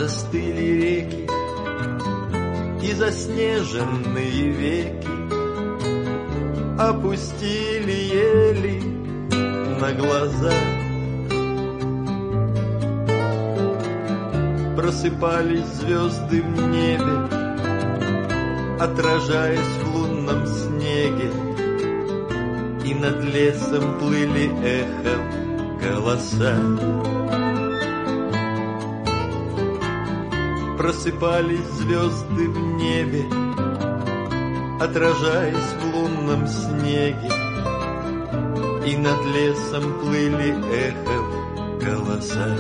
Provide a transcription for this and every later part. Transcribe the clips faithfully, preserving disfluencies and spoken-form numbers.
застыли реки и заснеженные веки опустили ели на глаза. Просыпались звезды в небе, отражаясь в лунном снеге, и над лесом плыли эхом голоса. Просыпались звезды в небе, отражаясь в лунном снеге, и над лесом плыли эхом голоса.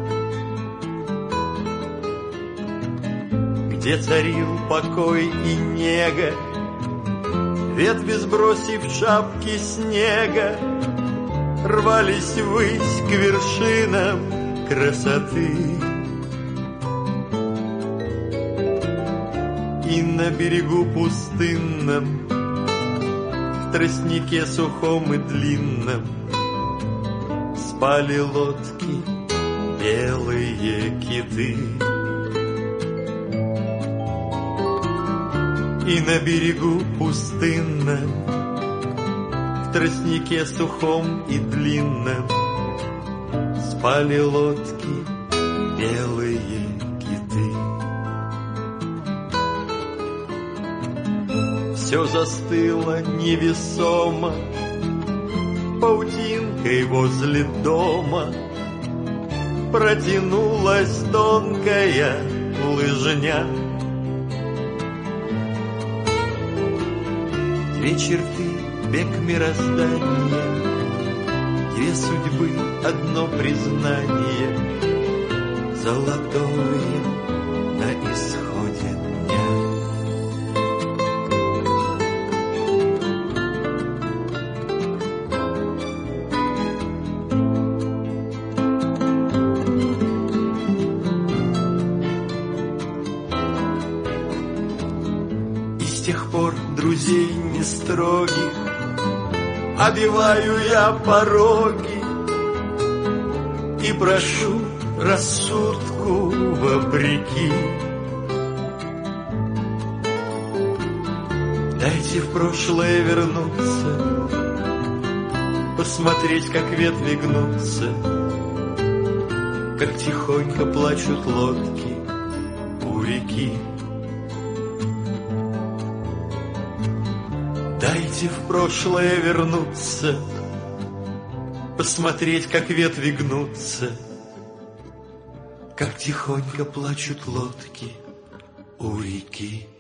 Где царил покой и нега, ветви, сбросив шапки снега, рвались ввысь к вершинам красоты. И на берегу пустынном, в тростнике сухом и длинном, спали лодки, белые киты. И на берегу пустынном, в тростнике сухом и длинном, спали лодки, белые киты. Все застыло невесомо паутинкой возле дома, протянулась тонкая лыжня. Две черты, бег мироздания, две судьбы, одно признание, золотое на исходе дня. И с тех пор друзей не строгих обиваю я пороги и прошу рассудку вопреки. Дайте в прошлое вернуться, посмотреть, как ветви гнутся, как тихонько плачут лодки у реки. Дайте в прошлое вернуться, посмотреть, как ветви гнутся, как тихонько плачут лодки у реки.